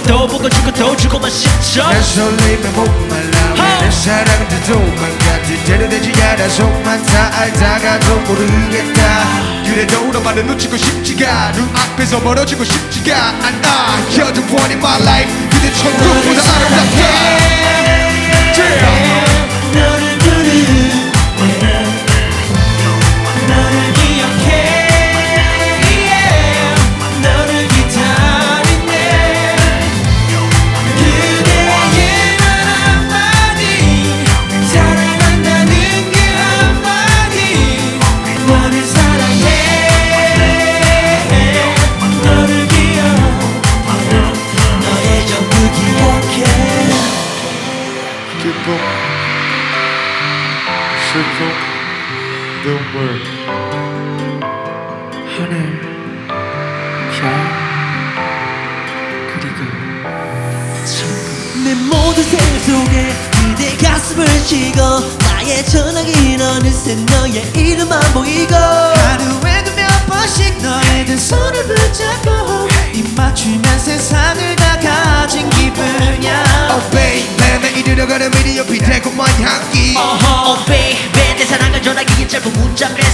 또 보고 주고 또 주고만 싶죠. 난 설레임에 목말라 내 사랑은 도망가 뜻대로 되지 않아 속만 다 알다가도 모르겠다. 그래도 너만은 놓치고 싶지가 눈앞에서 멀어지고 싶지가 않아. You're the one in my life 그대 천국보다 아름답다. 너를 부르는 너를 기억해 너를 기다리네 그대에게 말 한마디 사랑한다는 그 한마디 너를 사랑해 너를 기억해 너의 전부 기억해. 기쁨 슬픔 눈물 하늘 별 그리고 내 모든 생활 속에 그대 가슴을 치고 나의 전화기는 어느새 너의 이름만 보이고 하루에도 몇 번씩 너의 두 손을 붙잡고 입 맞추면 세상을 다 가진 기분이야. Oh babe 내 이르러가는 미리 옆이 달콤한 향기 Oh baby 내 사랑을 전하기엔 짧은 문자